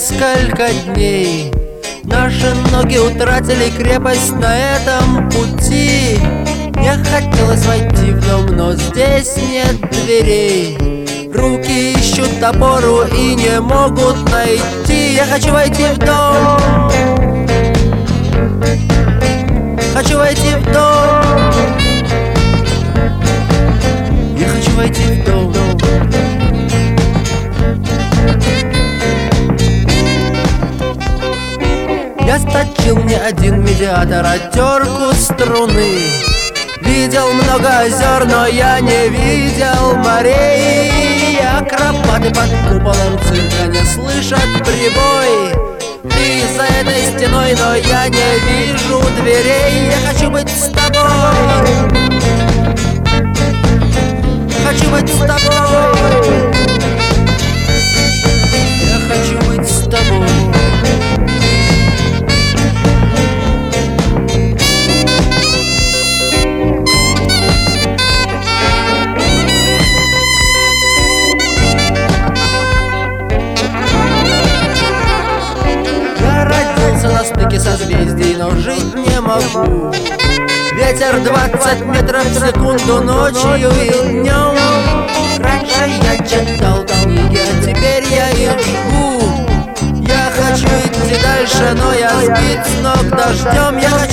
несколько дней. Наши ноги утратили крепость на этом пути. Мне хотелось войти в дом, но здесь нет дверей. Руки ищут опору и не могут найти. Я хочу войти в дом. Хочу войти в дом. Я хочу войти в дом. Я сточил не один медиатор, а терку струны. Видел много озер, но я не видел морей. Акробаты под куполом цирка не слышат прибой. Ты за этой стеной, но я не вижу дверей. Я хочу быть с тобой. Хочу быть с тобой. Я хочу быть с тобой. На стыке созвездий, но жить не могу. Ветер 20 метров в секунду ночью и днем. Раньше я читал книги, а теперь я их жгу. Я хочу идти дальше, но я сбит с ног дождем. Я хочу